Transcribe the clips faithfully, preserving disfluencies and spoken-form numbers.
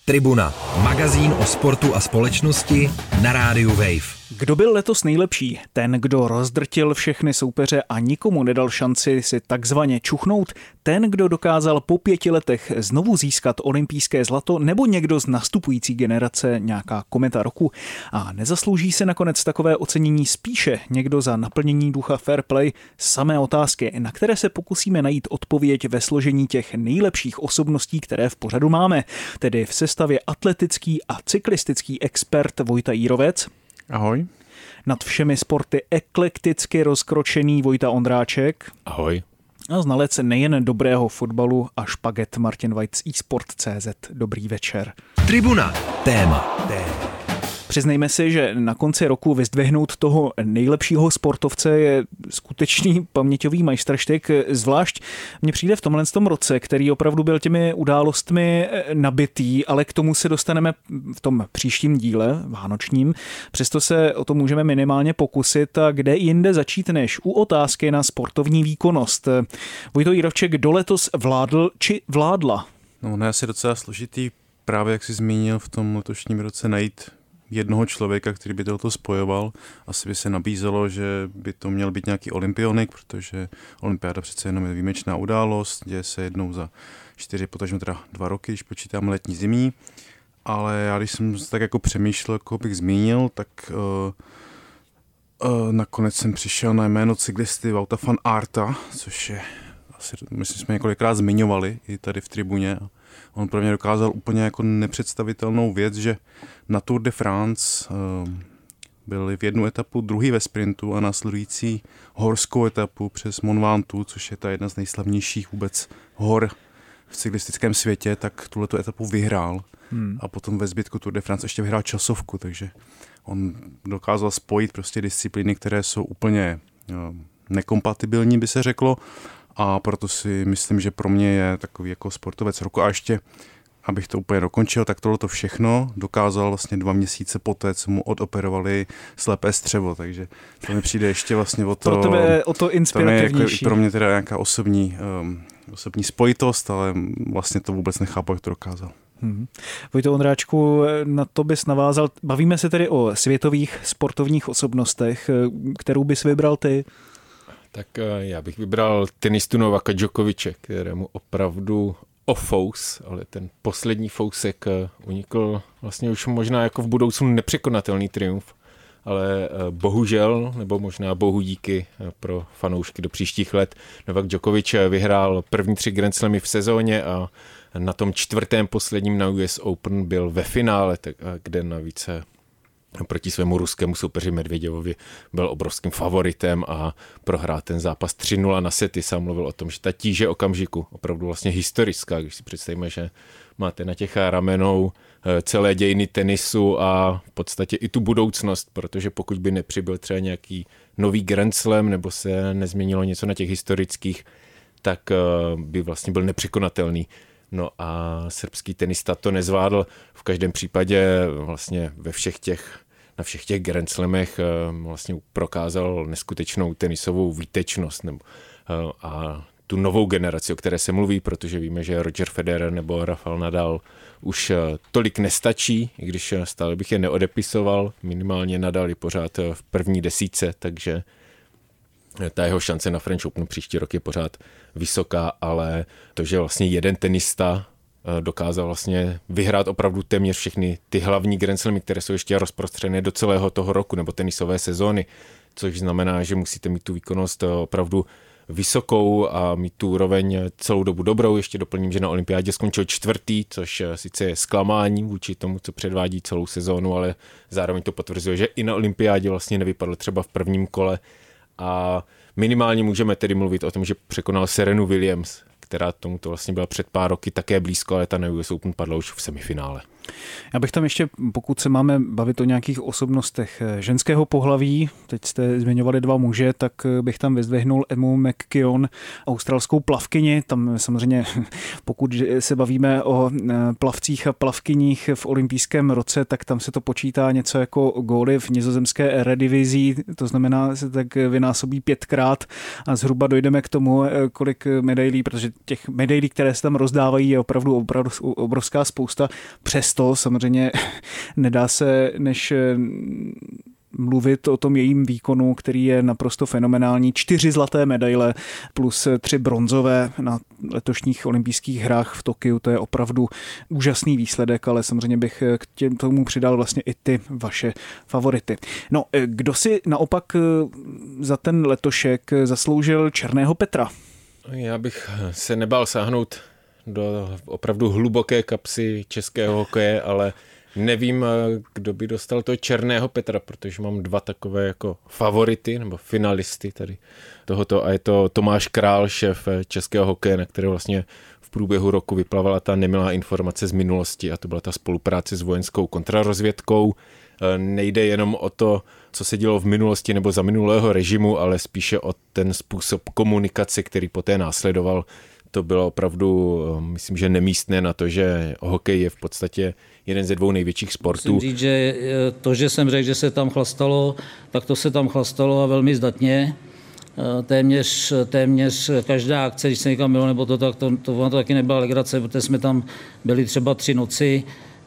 Tribuna, magazín o sportu a společnosti na rádiu Wave. Kdo byl letos nejlepší? Ten, kdo rozdrtil všechny soupeře a nikomu nedal šanci si takzvaně čuchnout? Ten, kdo dokázal po pěti letech znovu získat olympijské zlato? Nebo někdo z nastupující generace, nějaká kometa roku? A nezaslouží se nakonec takové ocenění spíše někdo za naplnění ducha fair play? Samé otázky, na které se pokusíme najít odpověď ve složení těch nejlepších osobností, které v pořadu máme. Tedy v sestavě atletický a cyklistický expert Vojta Jírovec. Ahoj. Nad všemi sporty eklekticky rozkročený Vojta Ondráček. Ahoj. A znalec nejen dobrého fotbalu a špaget Martin White z eSport tečka cé zet. Dobrý večer. Tribuna. Téma. Téma. Přiznejme si, že na konci roku vyzdvihnout toho nejlepšího sportovce je skutečný paměťový majstrštyk. Zvlášť mně přijde v tomhle tom roce, který opravdu byl těmi událostmi nabitý, ale k tomu se dostaneme v tom příštím díle, vánočním. Přesto se o to můžeme minimálně pokusit a kde jinde začít než u otázky na sportovní výkonnost. Vojto Jírovček, kdo letos vládl či vládla? No, ono je asi docela složitý právě, jak jsi zmínil, v tom letošním roce najít jednoho člověka, který by to spojoval. Asi by se nabízelo, že by to měl být nějaký olympionik, protože olympiáda přece jenom je výjimečná událost, děje se jednou za čtyři, potažmo teda dva roky, když počítám letní zimní. Ale já, když jsem tak jako přemýšlel, koho bych zmínil, tak uh, uh, nakonec jsem přišel na jméno cyklisty Wouta van Aerta, což je, asi, myslím, jsme několikrát zmiňovali i tady v tribuně. On pro mě dokázal úplně jako nepředstavitelnou věc, že na Tour de France uh, byli v jednu etapu druhý ve sprintu a následující horskou etapu přes Mont Ventoux, což je ta jedna z nejslavnějších vůbec hor v cyklistickém světě, tak tuhletu etapu vyhrál. Hmm. A potom ve zbytku Tour de France ještě vyhrál časovku, takže on dokázal spojit prostě disciplíny, které jsou úplně uh, nekompatibilní, by se řeklo. A proto si myslím, že pro mě je takový jako sportovec roku. A ještě, abych to úplně dokončil, tak tohleto všechno dokázal vlastně dva měsíce poté, co mu odoperovali slepé střevo. Takže to mi přijde ještě vlastně o to... Pro tebe o to inspirativnější. To je jako pro mě teda nějaká osobní, um, osobní spojitost, ale vlastně to vůbec nechápu, jak to dokázal. Hmm. Vojto Ondráčku, na to bys navázal. Bavíme se tedy o světových sportovních osobnostech. Kterou bys vybral ty? Tak já bych vybral tenistu Novaka Djokoviče, kterému opravdu ofous, ale ten poslední fousek unikl vlastně už možná jako v budoucnu nepřekonatelný triumf, ale bohužel, nebo možná bohu díky pro fanoušky do příštích let, Novak Djokovič vyhrál první tři Grand Slamy v sezóně a na tom čtvrtém posledním na U S Open byl ve finále, tak, kde navíc proti svému ruskému soupeři Medvěděvovi byl obrovským favoritem a prohrál ten zápas tři nula na sety. Sám mluvil o tom, že ta tíže okamžiku opravdu vlastně historická, když si představíme, že máte na těch ramenou celé dějiny tenisu a v podstatě i tu budoucnost, protože pokud by nepřibyl třeba nějaký nový Grand Slam nebo se nezměnilo něco na těch historických, tak by vlastně byl nepřekonatelný. No a srbský tenista to nezvládl. V každém případě vlastně ve všech těch, na všech těch Grand Slamech vlastně prokázal neskutečnou tenisovou výtečnost nebo, a tu novou generaci, o které se mluví, protože víme, že Roger Federer nebo Rafael Nadal už tolik nestačí, i když stále bych je neodepisoval. Minimálně Nadal je pořád v první desítce, takže ta jeho šance na French Open příští rok je pořád vysoká, ale to, že vlastně jeden tenista dokázal vlastně vyhrát opravdu téměř všechny ty hlavní Grand Slamy, které jsou ještě rozprostřené do celého toho roku nebo tenisové sezóny, což znamená, že musíte mít tu výkonnost opravdu vysokou a mít tu úroveň celou dobu dobrou. Ještě doplním, že na olympiádě skončil čtvrtý, což sice je zklamání vůči tomu, co předvádí celou sezónu, ale zároveň to potvrzuje, že i na olympiádě vlastně nevypadl třeba v prvním kole. A minimálně můžeme tedy mluvit o tom, že překonal Serenu Williams, která tomuto vlastně byla před pár roky také blízko, ale ta na U S Open padla už v semifinále. Já bych tam ještě, pokud se máme bavit o nějakých osobnostech ženského pohlaví, teď jste zmiňovali dva muže, tak bych tam vyzdvihnul Emmu McKeon, australskou plavkyni. Tam samozřejmě, pokud se bavíme o plavcích a plavkyních v olympijském roce, tak tam se to počítá něco jako góly v nizozemské eredivizi, to znamená, se tak vynásobí pětkrát a zhruba dojdeme k tomu, kolik medailí, protože těch medailí, které se tam rozdávají, je opravdu, opravdu obrovská spousta. Přesto samozřejmě nedá se než mluvit o tom jejím výkonu, který je naprosto fenomenální. Čtyři zlaté medaile plus tři bronzové na letošních olympijských hrách v Tokiu. To je opravdu úžasný výsledek, ale samozřejmě bych k těm tomu přidal vlastně i ty vaše favority. No, kdo si naopak za ten letošek zasloužil Černého Petra? Já bych se nebál sáhnout do opravdu hluboké kapsy českého hokeje, ale nevím, kdo by dostal toho Černého Petra, protože mám dva takové jako favority nebo finalisty tady tohoto a je to Tomáš Král, šéf českého hokeje, na kterého vlastně v průběhu roku vyplavala ta nemilá informace z minulosti a to byla ta spolupráce s vojenskou kontrarozvědkou. Nejde jenom o to, co se dělo v minulosti nebo za minulého režimu, ale spíše o ten způsob komunikace, který poté následoval. To bylo opravdu, myslím, že nemístné na to, že hokej je v podstatě jeden ze dvou největších sportů. Musím říct, že to, že jsem řekl, že se tam chlastalo, tak to se tam chlastalo a velmi zdatně. Téměř, téměř každá akce, když se někam bylo, nebo to, tak to, to, to taky nebyla legrace, protože jsme tam byli třeba tři noci,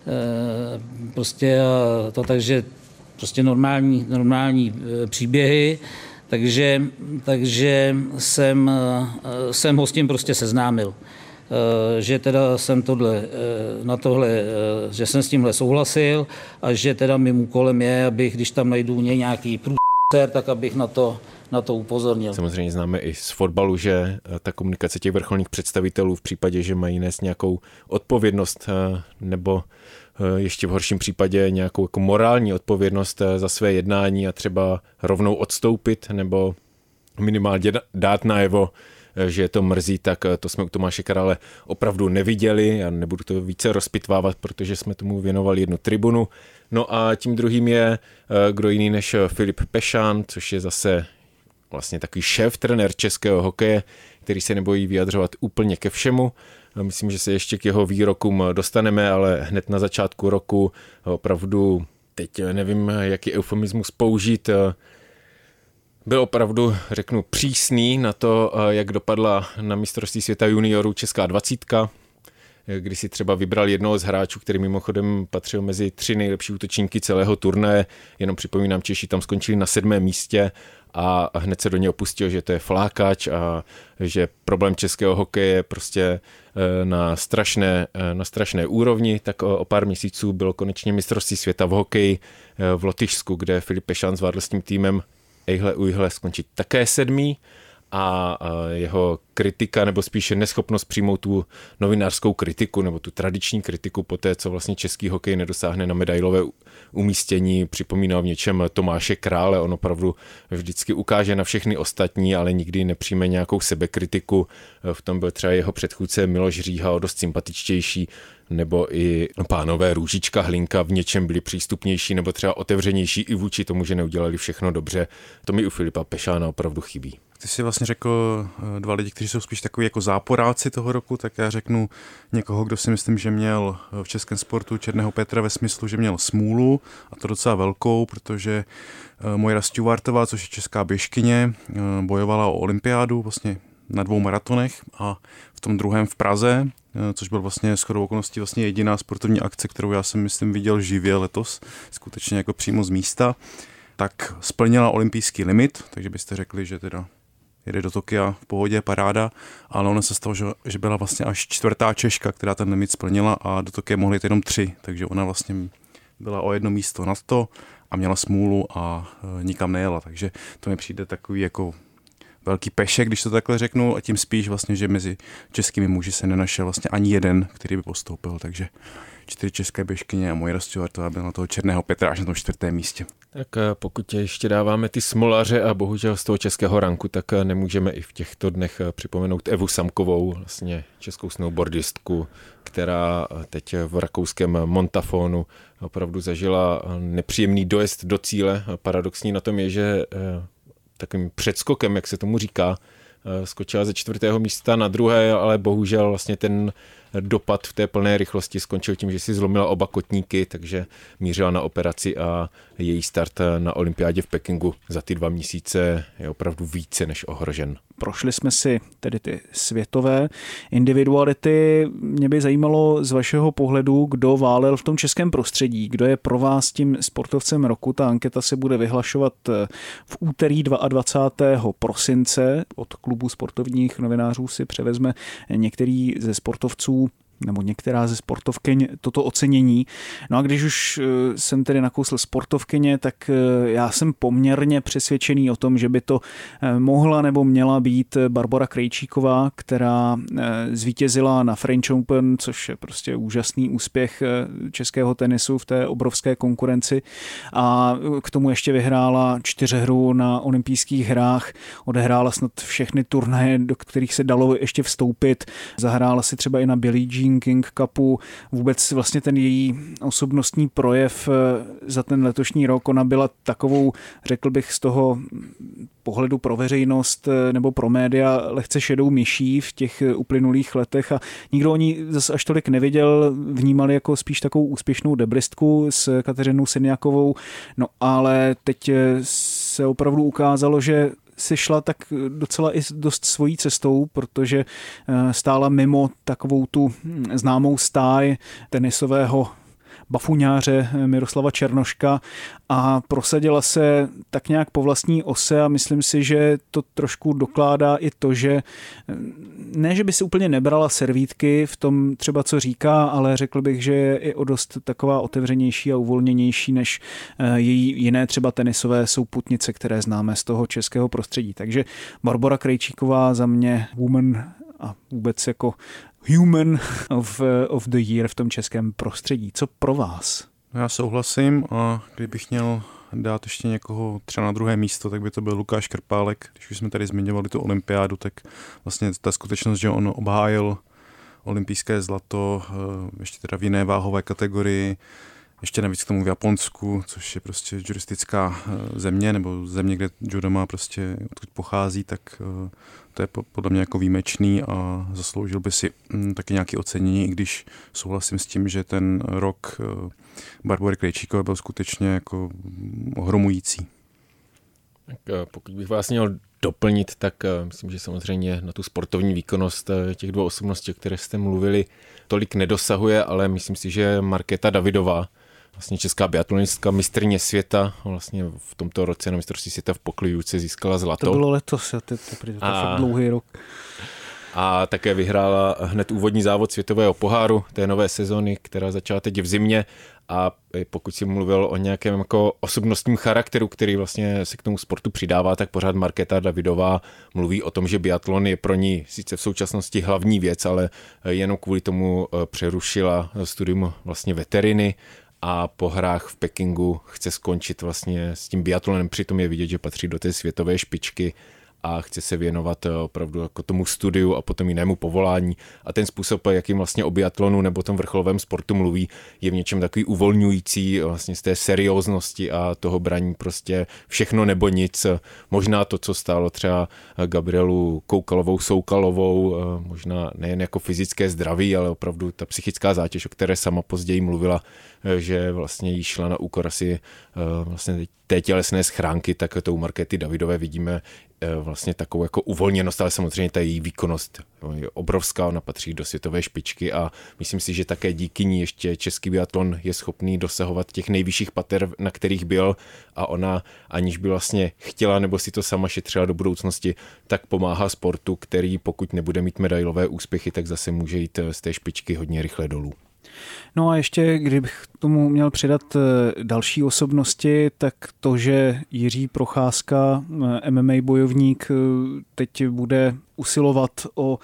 prostě a to takže prostě normální, normální příběhy. Takže, takže jsem, jsem ho s tím prostě seznámil, že teda jsem tohle, na tohle, že jsem s tímhle souhlasil a že teda mým úkolem je, abych, když tam najdu nějaký průser, tak abych na to, na to upozornil. Samozřejmě známe i z fotbalu, že ta komunikace těch vrcholných představitelů v případě, že mají nést nějakou odpovědnost nebo ještě v horším případě nějakou jako morální odpovědnost za své jednání a třeba rovnou odstoupit nebo minimálně dát najevo, že je to mrzí, tak to jsme u Tomáše Krále opravdu neviděli. Já nebudu to více rozpitvávat, protože jsme tomu věnovali jednu tribunu. No a tím druhým je kdo jiný než Filip Pešán, což je zase vlastně takový šéf trenér českého hokeje, který se nebojí vyjadřovat úplně ke všemu. Myslím, že se ještě k jeho výrokům dostaneme, ale hned na začátku roku opravdu, teď nevím, jaký eufemismus použít, byl opravdu, řeknu, přísný na to, jak dopadla na mistrovství světa juniorů česká dvacítka, kdy si třeba vybral jednoho z hráčů, který mimochodem patřil mezi tři nejlepší útočníky celého turnaje. Jenom připomínám, Češi tam skončili na sedmém místě a hned se do něj opustil, že to je flákač a že problém českého hokeje je prostě na strašné, na strašné úrovni. Tak o, o pár měsíců bylo konečně mistrovství světa v hokeji v Lotyšsku, kde Filip Pešán zvládl s tím týmem ejhle ujhle skončit také sedmý a jeho kritika, nebo spíše neschopnost přijmout tu novinářskou kritiku, nebo tu tradiční kritiku po té, co vlastně český hokej nedosáhne na medailové umístění, připomíná v něčem Tomáše Krále. On opravdu vždycky ukáže na všechny ostatní, ale nikdy nepřijme nějakou sebekritiku. V tom byl třeba jeho předchůdce Miloš Říha o dost sympatičtější, nebo i pánové Růžička, Hlinka v něčem byli přístupnější nebo třeba otevřenější i vůči tomu, že neudělali všechno dobře. To mi u Filipa Pešána opravdu chybí. Ty jsi vlastně řekl dva lidi, kteří jsou spíš takový jako záporáci toho roku, tak já řeknu někoho, kdo si myslím, že měl v českém sportu Černého Petra ve smyslu, že měl smůlu, a to docela velkou, protože Mojra Stewartová, což je česká běžkyně, bojovala o olympiádu vlastně na dvou maratonech a v tom druhém v Praze, což byl vlastně shodou okolností vlastně jediná sportovní akce, kterou já jsem myslím viděl živě letos, skutečně jako přímo z místa, tak splnila olympijský limit, takže byste řekli, že teda jede do Tokia v pohodě, paráda, ale ono se stalo, že, že byla vlastně až čtvrtá Češka, která ten limit splnila a do Tokia mohly jít jenom tři, takže ona vlastně byla o jedno místo nad to a měla smůlu a e, nikam nejela, takže to mi přijde takový jako velký pešek, když to takhle řeknu, a tím spíš vlastně, že mezi českými muži se nenašel vlastně ani jeden, který by postoupil, takže čtyři české běžkyně a Mojra Stewartová byla na toho Černého Petra až na tom čtvrtém místě. Tak pokud ještě dáváme ty smolaře a bohužel z toho českého ranku, tak nemůžeme i v těchto dnech připomenout Evu Samkovou, vlastně českou snowboardistku, která teď v rakouském Montafonu opravdu zažila nepříjemný dojezd do cíle. Paradoxní na tom je, že takovým předskokem, jak se tomu říká, skočila ze čtvrtého místa na druhé, ale bohužel vlastně ten dopad v té plné rychlosti skončil tím, že si zlomila oba kotníky, takže mířila na operaci a její start na olympiádě v Pekingu za ty dva měsíce je opravdu více než ohrožen. Prošli jsme si tedy ty světové individuality. Mě by zajímalo z vašeho pohledu, kdo válel v tom českém prostředí, kdo je pro vás tím sportovcem roku. Ta anketa se bude vyhlašovat v úterý dvacátého druhého prosince. Od klubu sportovních novinářů si převezme některý ze sportovců nebo některá ze sportovkyň toto ocenění. No a když už jsem tedy nakousl sportovkyně, tak já jsem poměrně přesvědčený o tom, že by to mohla nebo měla být Barbora Krejčíková, která zvítězila na French Open, což je prostě úžasný úspěch českého tenisu v té obrovské konkurenci a k tomu ještě vyhrála čtyřhru na olympijských hrách, odehrála snad všechny turnaje, do kterých se dalo ještě vstoupit, zahrála si třeba i na Billie Jean King Cupu, vůbec vlastně ten její osobnostní projev za ten letošní rok, ona byla takovou, řekl bych, z toho pohledu pro veřejnost nebo pro média lehce šedou myší v těch uplynulých letech a nikdo o ní zase až tolik neviděl, vnímali jako spíš takovou úspěšnou deblistku s Kateřinou Siniakovou, no ale teď se opravdu ukázalo, že si šla tak docela i dost svojí cestou, protože stála mimo takovou tu známou stáj tenisového bafuňáře Miroslava Černoška a prosadila se tak nějak po vlastní ose a myslím si, že to trošku dokládá i to, že ne, že by si úplně nebrala servítky v tom třeba, co říká, ale řekl bych, že je i o dost taková otevřenější a uvolněnější než její jiné třeba tenisové souputnice, které známe z toho českého prostředí. Takže Barbora Krejčíková za mě woman a vůbec jako human of, of the year v tom českém prostředí. Co pro vás? Já souhlasím a kdybych měl dát ještě někoho třeba na druhé místo, tak by to byl Lukáš Krpálek. Když už jsme tady zmiňovali tu olympiádu, tak vlastně ta skutečnost, že on obhájil olympijské zlato, ještě teda v jiné váhové kategorii, ještě navíc k tomu v Japonsku, což je prostě juristická země, nebo země, kde judo má prostě, odkud pochází, tak to je podle mě jako výjimečný a zasloužil by si taky nějaké ocenění, i když souhlasím s tím, že ten rok Barbory Krejčíkové byl skutečně jako ohromující. Tak pokud bych vás měl doplnit, tak myslím, že samozřejmě na tu sportovní výkonnost těch dvou osobností, o které jste mluvili, tolik nedosahuje, ale myslím si, že Markéta Davidová, vlastně česká biatlonistka, mistryně světa, vlastně v tomto roce na mistrovství světa v pokližůce získala zlato. To bylo letos, to, to, to, to a, fakt dlouhý rok. A také vyhrála hned úvodní závod světového poháru té nové sezony, která začala teď v zimě. A pokud si mluvil o nějakém jako osobnostním charakteru, který vlastně se k tomu sportu přidává, tak pořád Markéta Davidová mluví o tom, že biatlon je pro ní sice v současnosti hlavní věc, ale jenom kvůli tomu přerušila studium vlastně veteriny a po hrách v Pekingu chce skončit vlastně s tím biatlonem. Přitom je vidět, že patří do té světové špičky a chce se věnovat opravdu jako tomu studiu a potom jinému povolání. A ten způsob, jakým vlastně o biatlonu nebo tom vrcholovém sportu mluví, je v něčem takový uvolňující vlastně z té serióznosti a toho braní prostě všechno nebo nic. Možná to, co stálo třeba Gabrielu Koukalovou Soukalovou, možná nejen jako fyzické zdraví, ale opravdu ta psychická zátěž, o které sama později mluvila, že vlastně jí šla na úkor asi vlastně té tělesné schránky, tak to u Markéty Davidové vidíme vlastně takovou jako uvolněnost, ale samozřejmě ta její výkonnost je obrovská, ona patří do světové špičky a myslím si, že také díky ní ještě český biatlon je schopný dosahovat těch nejvyšších pater, na kterých byl a ona, aniž by vlastně chtěla nebo si to sama šetřila do budoucnosti, tak pomáhá sportu, který pokud nebude mít medailové úspěchy, tak zase může jít z té špičky hodně rychle dolů. No a ještě, kdybych tomu měl přidat další osobnosti, tak to, že Jiří Procházka, M M A bojovník, teď bude usilovat o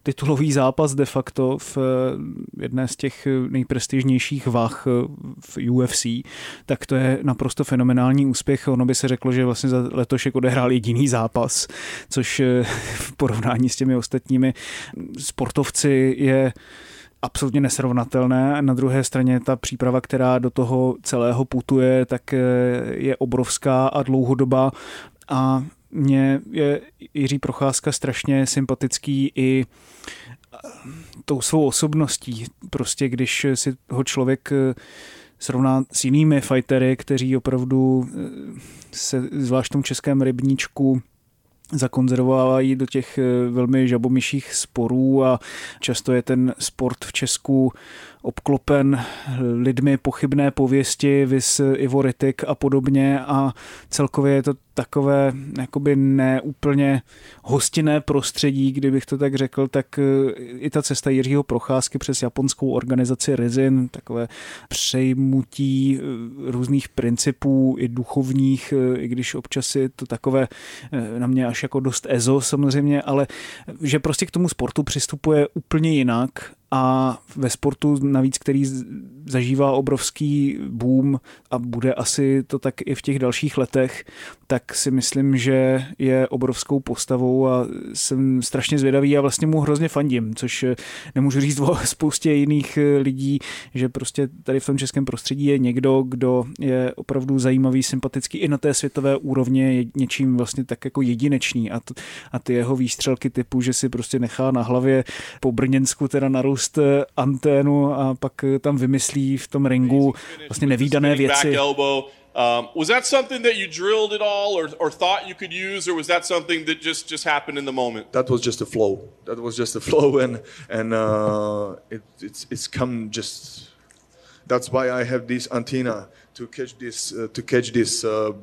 titulový zápas de facto v jedné z těch nejprestižnějších vah v U F C, tak to je naprosto fenomenální úspěch. Ono by se řeklo, že vlastně za letošek odehrál jediný zápas, což v porovnání s těmi ostatními sportovci je absolutně nesrovnatelné. Na druhé straně ta příprava, která do toho celého putuje, tak je obrovská a dlouhodobá a mně je Jiří Procházka strašně sympatický i tou svou osobností. Prostě když si ho člověk srovná s jinými fightery, kteří opravdu se zvlášť v tom českém rybníčku zakonzervovávají do těch velmi žabomyších sporů a často je ten sport v Česku obklopen lidmi pochybné pověsti, vis Ivo Rittig a podobně a celkově je to takové jakoby neúplně hostinné prostředí, kdybych to tak řekl, tak i ta cesta Jiřího Procházky přes japonskou organizaci Rizin, takové přejmutí různých principů i duchovních, i když občas je to takové na mě až jako dost ezo samozřejmě, ale že prostě k tomu sportu přistupuje úplně jinak a ve sportu navíc, který zažívá obrovský boom a bude asi to tak i v těch dalších letech, tak si myslím, že je obrovskou postavou a jsem strašně zvědavý a vlastně mu hrozně fandím, což nemůžu říct o spoustě jiných lidí, že prostě tady v tom českém prostředí je někdo, kdo je opravdu zajímavý, sympatický i na té světové úrovni, je něčím vlastně tak jako jedinečný a, t- a ty jeho výstřelky typu, že si prostě nechá na hlavě po Brněnsku teda narůst anténu a pak tam vymyslí v tom ringu vlastně nevídané věci. Um, was that something that you drilled at all or, or thought you could use, or was that something that just, just happened in the moment? That was just a flow. That was just a flow, and and uh, it, it's it's come just. That's why I have this antenna to catch this uh, to catch this uh,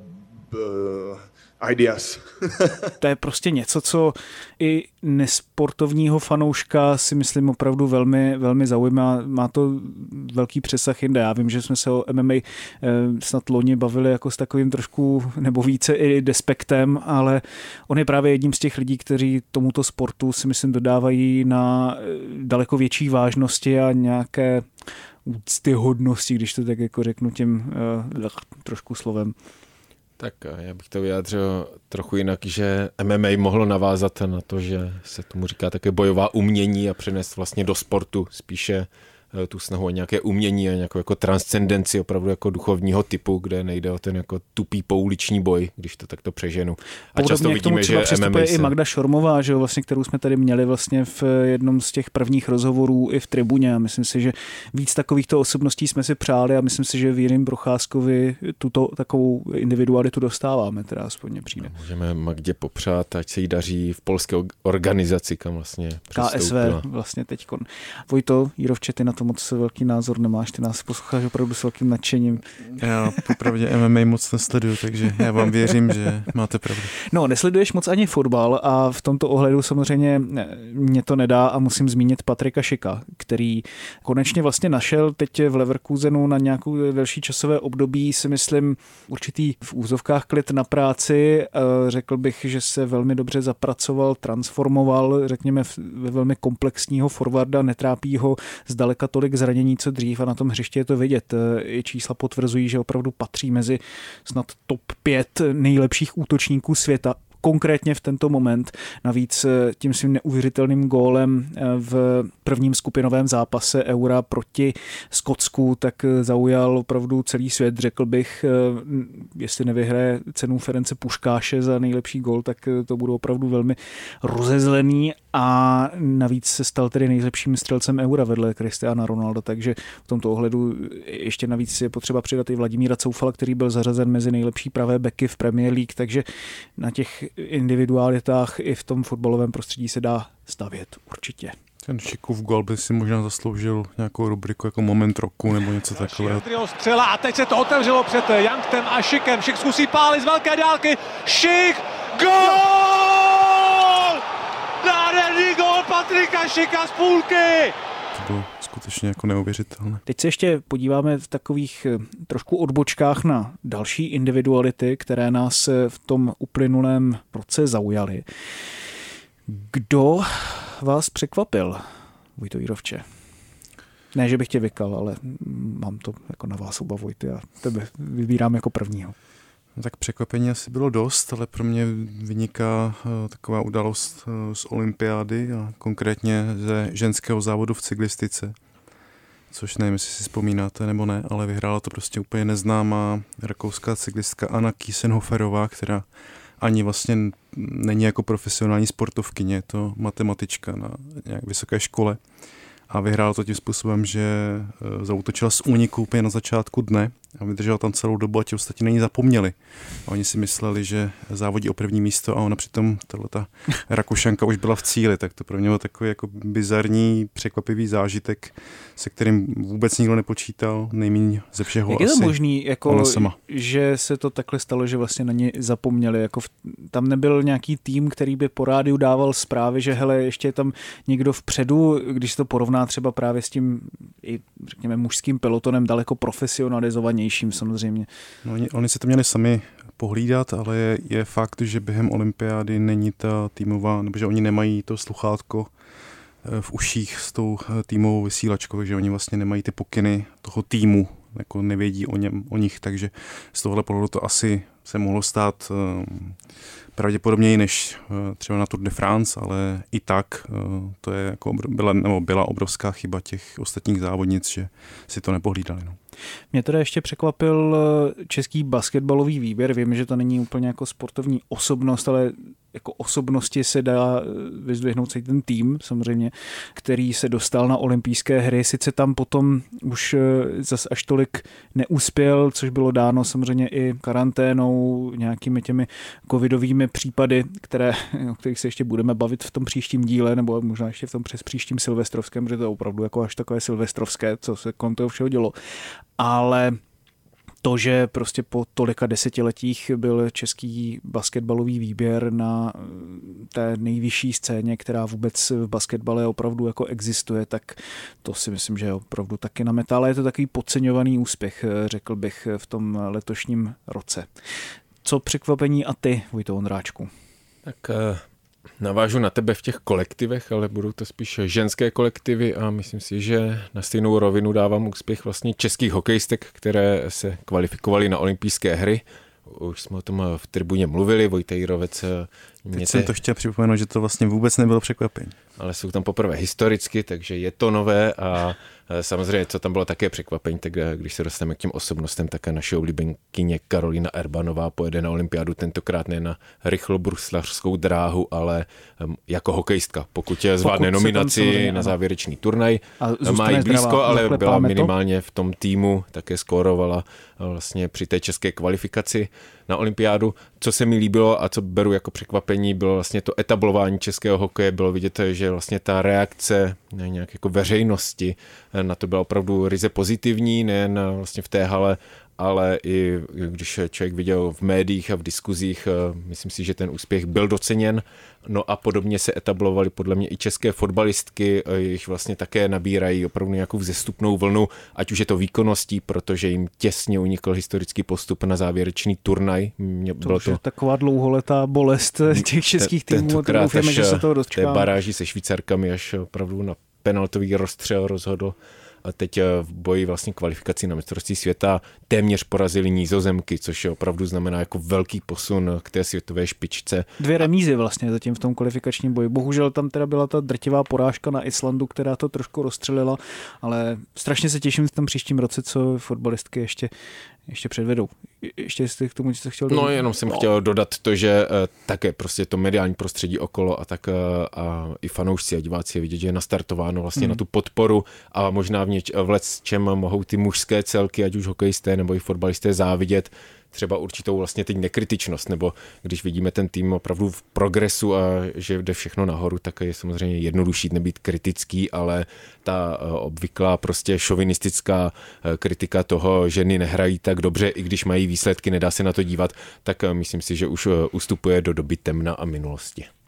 uh, ideas. To je prostě něco, co i nesportovního fanouška si myslím opravdu velmi, velmi zaujímá. Má to velký přesah jinde. Já vím, že jsme se o M M A snad loni bavili jako s takovým trošku nebo více i despektem, ale on je právě jedním z těch lidí, kteří tomuto sportu si myslím dodávají na daleko větší vážnosti a nějaké úctyhodnosti, když to tak jako řeknu tím uh, trošku slovem. Tak já bych to vyjádřil trochu jinak, že M M A mohlo navázat na to, že se tomu říká také bojová umění a přenést vlastně do sportu spíše tu snahu o nějaké umění a nějakou jako transcendenci opravdu jako duchovního typu, kde nejde o ten jako tupý pouliční boj, když to takto přeženu. A podobně často vidíme, že M M A se... i Magda Šormová, že jo, vlastně, kterou jsme tady měli vlastně v jednom z těch prvních rozhovorů i v tribuně a myslím si, že víc takovýchto osobností jsme si přáli a myslím si, že v Jiřím Procházkovi tuto takovou individualitu dostáváme, teda aspoň přijde. No, můžeme Magdě popřát, ať se jí daří v polské organizaci, kam vlastně K S V vlastně teďkon. Vojto Jírovče, ty na to moc velký názor nemáš, ty nás posloucháš opravdu s velkým nadšením. Já popravdě M M A moc nesleduju, takže já vám věřím, že máte pravdu. No, nesleduješ moc ani fotbal a v tomto ohledu samozřejmě mě to nedá a musím zmínit Patrika Schicka, který konečně vlastně našel teď v Leverkusenu na nějakou delší časové období, si myslím, určitý v úzovkách klid na práci. Řekl bych, že se velmi dobře zapracoval, transformoval, řekněme, ve velmi komplexního forwarda, netrápí ho zdaleka tolik zranění, co dřív a na tom hřišti je to vidět. I čísla potvrzují, že opravdu patří mezi snad top pět nejlepších útočníků světa. Konkrétně v tento moment. Navíc tím svým neuvěřitelným gólem v prvním skupinovém zápase Eura proti Skotsku tak zaujal opravdu celý svět, řekl bych. Jestli nevyhraje cenu Ference Puškáše za nejlepší gól, tak to budou opravdu velmi rozezlený a navíc se stal tedy nejlepším střelcem Eura vedle Cristiana Ronalda, takže v tomto ohledu ještě navíc je potřeba přidat i Vladimíra Coufala, který byl zařazen mezi nejlepší pravé beky v Premier League, takže na těch individualitách i v tom fotbalovém prostředí se dá stavět určitě. Ten Schickův gól by si možná zasloužil nějakou rubriku jako moment roku nebo něco takové. Střela a teď se to otevřelo před Youngtem a Schickem. Schick zkusí pálit z velké dálky. Schick! Gól! Nádherný gól Patrika Schicka z půlky! To bylo skutečně jako neuvěřitelné. Teď se ještě podíváme v takových trošku odbočkách na další individuality, které nás v tom uplynulém roce zaujaly. Kdo vás překvapil, Vojto Jírovče? Ne, že bych tě vykal, ale mám to jako na vás oba, Vojty, a tebe vybírám jako prvního. No, tak překvapení asi bylo dost, ale pro mě vyniká uh, taková událost uh, z olympiády a konkrétně ze ženského závodu v cyklistice. Což nevím, jestli si vzpomínáte nebo ne, ale vyhrála to prostě úplně neznámá rakouská cyklistka Anna Kiesenhoferová, která ani vlastně není jako profesionální sportovkyně, je to matematička na nějak vysoké škole. A vyhrála to tím způsobem, že zaútočila z úniku úplně na začátku dne a vydržela tam celou dobu a ti ostatní na ní zapomněli. A oni si mysleli, že závodí o první místo a ona přitom, tato Rakušanka už byla v cíli, tak to pro mě byl takový jako bizarní, překvapivý zážitek, se kterým vůbec nikdo nepočítal, nejméně ze všeho. Jak je to asi možný, jako, že se to takhle stalo, že vlastně na ně zapomněli? Jako v, tam nebyl nějaký tým, který by po rádiu dával zprávy, že hele, ještě je tam někdo vpředu, když se to porovná třeba právě s tím i, řekněme, mužským pelotonem daleko profesionalizovanějším samozřejmě. No, oni, oni si to měli sami pohlídat, ale je, je fakt, že během olympiády není ta týmová, nebo že oni nemají to sluchátko v uších s tou týmovou vysílačkou, že oni vlastně nemají ty pokyny toho týmu, jako nevědí o, něm, o nich, takže z tohohle pohledu to asi se mohlo stát um, pravděpodobněji než uh, třeba na Tour de France, ale i tak uh, to je jako byla, nebo byla obrovská chyba těch ostatních závodnic, že si to nepohlídali. No. Mě teda ještě překvapil český basketbalový výběr. Vím, že to není úplně jako sportovní osobnost, ale jako osobnosti se dá vyzdvihnout celý ten tým, samozřejmě, který se dostal na olympijské hry. Sice tam potom už zas až tolik neuspěl, což bylo dáno samozřejmě i karanténou, nějakými těmi covidovými případy, které, o kterých se ještě budeme bavit v tom příštím díle, nebo možná ještě v tom přes příštím silvestrovském, protože to je opravdu jako až takové silvestrovské, co se kolem toho všeho dělo. Ale to, že prostě po tolika desetiletích byl český basketbalový výběr na té nejvyšší scéně, která vůbec v basketbale opravdu jako existuje, tak to si myslím, že je opravdu taky na meta, ale je to takový podceňovaný úspěch, řekl bych, v tom letošním roce. Co překvapení a ty, Vojto Ondráčku? Tak navážu na tebe v těch kolektivech, ale budou to spíš ženské kolektivy a myslím si, že na stejnou rovinu dávám úspěch vlastně českých hokejistek, které se kvalifikovaly na olympijské hry. Už jsme o tom v tribuně mluvili, Vojta Jírovec. Teď jsem to chtěl připomenout, že to vlastně vůbec nebylo překvapení. Ale jsou tam poprvé historicky, takže je to nové a samozřejmě, co tam bylo také překvapení, tak když se dostaneme k těm osobnostem, tak naše oblíbenkyně Karolína Erbanová pojede na olympiádu, tentokrát ne na rychlobruslařskou dráhu, ale jako hokejistka, pokud zvládne nominaci na závěrečný turnaj. Má jí blízko, ale byla minimálně v tom týmu, také skórovala vlastně při té české kvalifikaci na olympiádu. Co se mi líbilo a co beru jako překvapení, bylo vlastně to etablování českého hokeje. Bylo vidět, že vlastně ta reakce nějak jako veřejnosti na to byla opravdu ryze pozitivní, nejen vlastně v té hale, ale i když člověk viděl v médiích a v diskuzích, myslím si, že ten úspěch byl doceněn. No a podobně se etablovaly podle mě i české fotbalistky, jich vlastně také nabírají opravdu nějakou vzestupnou vlnu, ať už je to výkonností, protože jim těsně unikl historický postup na závěrečný turnaj. Mě to bylo už to... je taková dlouholetá bolest těch českých týmů. Doufáme, že se toho dočkáme. Té baráži se Švýcarkami až opravdu na penaltový rozstřel rozhodl. A teď v boji vlastně kvalifikací na mistrovství světa téměř porazili Nizozemky, což je opravdu znamená jako velký posun k té světové špičce. Dvě remízy vlastně zatím v tom kvalifikačním boji. Bohužel tam teda byla ta drtivá porážka na Islandu, která to trošku rozstřelila, ale strašně se těším v tom příštím roce, co fotbalistky ještě ještě předvedou. Ještě jste k tomu něco chtěl dodat? No, jenom jsem no. chtěl dodat to, že uh, také prostě to mediální prostředí okolo a tak uh, a i fanoušci a diváci je vidět, že je nastartováno vlastně mm. na tu podporu a možná v, něč, v lec čem mohou ty mužské celky, ať už hokejisté nebo i fotbalisté závidět, třeba určitou vlastně teď nekritičnost, nebo když vidíme ten tým opravdu v progresu a že jde všechno nahoru, tak je samozřejmě jednodušší nebýt kritický, ale ta obvyklá prostě šovinistická kritika toho, že ženy nehrají tak dobře, i když mají výsledky, nedá se na to dívat, tak myslím si, že už ustupuje do doby temna a minulosti.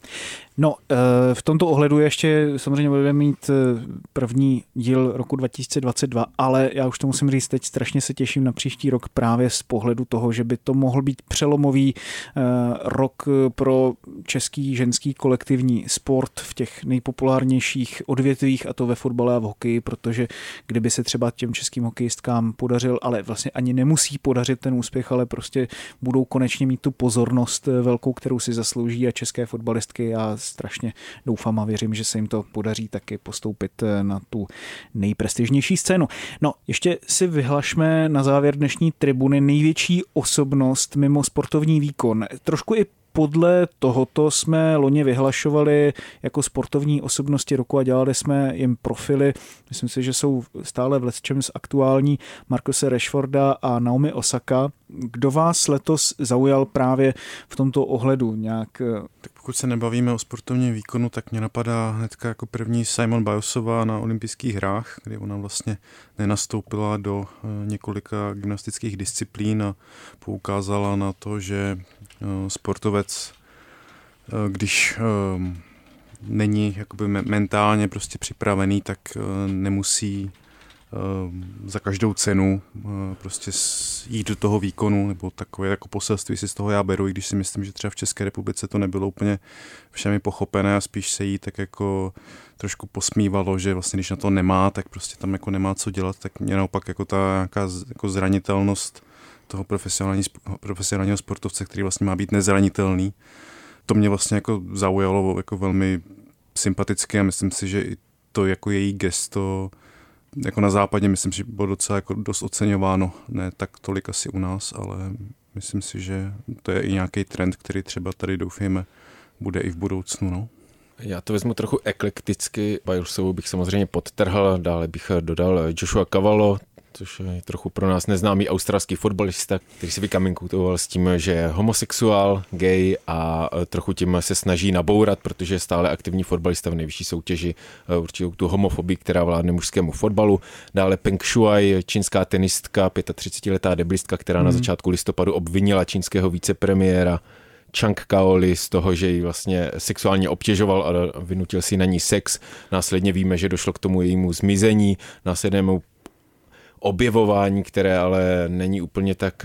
No, v tomto ohledu ještě samozřejmě budeme mít první díl roku dva tisíce dvacet dva, ale já už to musím říct, teď strašně se těším na příští rok právě z pohledu toho, že by to mohl být přelomový rok pro český ženský kolektivní sport v těch nejpopulárnějších odvětvích, a to ve fotbale a v hokeji, protože kdyby se třeba těm českým hokejistkám podařil, ale vlastně ani nemusí podařit ten úspěch, ale prostě budou konečně mít tu pozornost velkou, kterou si zaslouží, a české fotbalistky, já strašně doufám a věřím, že se jim to podaří taky postoupit na tu nejprestižnější scénu. No, ještě si vyhlašme na závěr dnešní tribuny největší osobnost mimo sportovní výkon. Trošku i podle tohoto jsme loni vyhlašovali jako sportovní osobnosti roku a dělali jsme jim profily. Myslím si, že jsou stále v lecčems aktuální, Marcuse Rashforda a Naomi Osaka. Kdo vás letos zaujal právě v tomto ohledu nějak? Tak pokud se nebavíme o sportovním výkonu, tak mě napadá hnedka jako první Simone Bilesová na olympijských hrách, kdy ona vlastně nenastoupila do několika gymnastických disciplín a poukázala na to, že sportovec, když není jakoby mentálně prostě připravený, tak nemusí za každou cenu prostě jít do toho výkonu, nebo takové jako poselství si z toho já beru, i když si myslím, že třeba v České republice to nebylo úplně všemi pochopené a spíš se jí tak jako trošku posmívalo, že vlastně když na to nemá, tak prostě tam jako nemá co dělat, tak mě naopak jako ta nějaká jako zranitelnost toho profesionální, profesionálního sportovce, který vlastně má být nezranitelný, to mě vlastně jako zaujalo jako velmi sympaticky a myslím si, že i to jako její gesto jako na západě, myslím, že bylo docela jako dost oceňováno, ne tak tolik asi u nás, ale myslím si, že to je i nějaký trend, který třeba tady doufejme bude i v budoucnu. No. Já to vezmu trochu eklekticky, Bilesovou bych samozřejmě podtrhl, dále bych dodal Joshua Cavallo, což je trochu pro nás neznámý australský fotbalista, který si vykaminkutoval s tím, že je homosexuál, gay a trochu tím se snaží nabourat, protože je stále aktivní fotbalista v nejvyšší soutěži, určitou tu homofobii, která vládne mužskému fotbalu. Dále Peng Shuai, čínská tenistka, třicetiletá deblistka, která hmm. na začátku listopadu obvinila čínského vicepremiéra Chang Kaoli z toho, že ji vlastně sexuálně obtěžoval a vynutil si na ní sex. Následně víme, že došlo k tomu jejímu zmizení, následnému objevování, které ale není úplně tak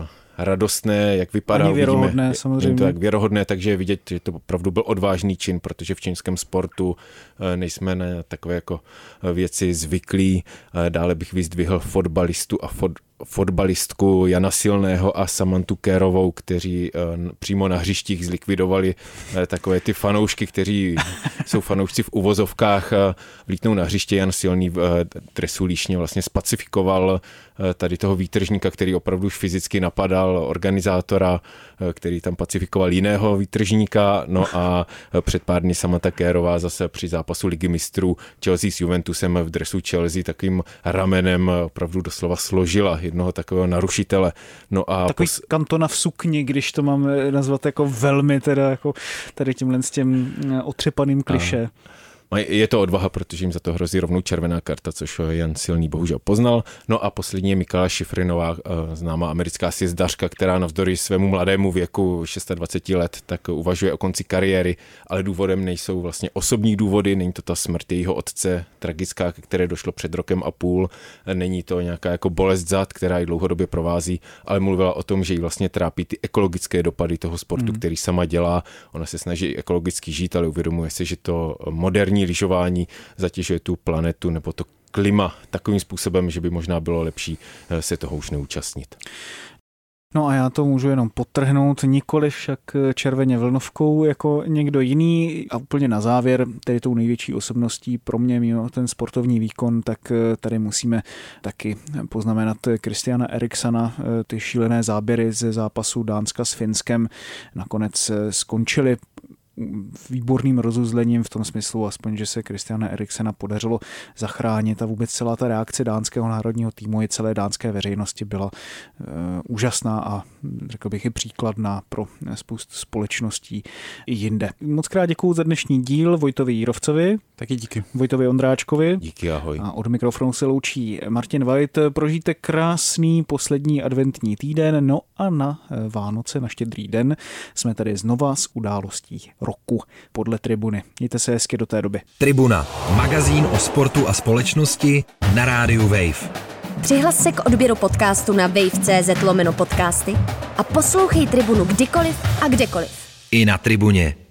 radostné, jak vypadá. Ani věrohodné, vidíme, samozřejmě. Je to tak věrohodné, takže je vidět, že to opravdu byl odvážný čin, protože v čínském sportu nejsme na takové jako věci zvyklí. Dále bych vyzdvihl fotbalistu a fot, fotbalistku Jana Silného a Samantu Kérovou, kteří přímo na hřištích zlikvidovali takové ty fanoušky, kteří jsou fanoušci v uvozovkách, vlítnou na hřiště. Jan Silný v dresu líšně vlastně spacifikoval tady toho výtržníka, který opravdu už fyzicky napadal organizátora, který tam pacifikoval jiného výtržníka. No a před pár dny Samanta Kérová zase při zápasu Ligy mistrů Chelsea s Juventusem v dresu Chelsea takým ramenem opravdu doslova složila jednoho takového narušitele. No a takový pos... Kantona v sukni, když to máme nazvat jako velmi teda jako tady tímhle s tím otřepaným klišé. Je to odvaha, protože jim za to hrozí rovnou červená karta, což Jan Silný bohužel poznal. No a poslední je Mikaela Šifrinová, známá americká sjezdařka, která navzdory svému mladému věku dvacet šest let, tak uvažuje o konci kariéry, ale důvodem nejsou vlastně osobní důvody, není to ta smrt jejího otce, tragická, které došlo před rokem a půl, není to nějaká jako bolest zad, která ji dlouhodobě provází, ale mluvila o tom, že jí vlastně trápí ty ekologické dopady toho sportu, hmm. který sama dělá. Ona se snaží ekologicky žít, ale uvědomuje se, že to moderní lyžování zatěžuje tu planetu nebo to klima takovým způsobem, že by možná bylo lepší se toho už neúčastnit. No a já to můžu jenom podtrhnout, nikoli však červeně vlnovkou jako někdo jiný. A úplně na závěr, tedy tou největší osobností pro mě mimo ten sportovní výkon, tak tady musíme taky poznamenat Christiana Eriksena. Ty šílené záběry ze zápasu Dánska s Finskem nakonec skončily výborným rozuzlením v tom smyslu, aspoň, že se Christiana Eriksena podařilo zachránit a vůbec celá ta reakce dánského národního týmu i celé dánské veřejnosti byla uh, úžasná a řekl bych i příkladná pro spoustu společností i jinde. Moc krát děkuju za dnešní díl Vojtovi Jírovcovi. Taky díky. Vojtovi Ondráčkovi. Díky, ahoj. A od mikrofonu se loučí Martin White. Prožijte krásný poslední adventní týden, no a na Vánoce, na Štědrý den jsme tady znova s událostí roku podle Tribuny. Mějte se hezky do té doby. Tribuna, magazín o sportu a společnosti na rádiu Wave. Přihlas se k odběru podcastu na wave tečka cz lomeno podcasty a poslouchej Tribunu kdykoliv a kdekoliv. I na Tribuně.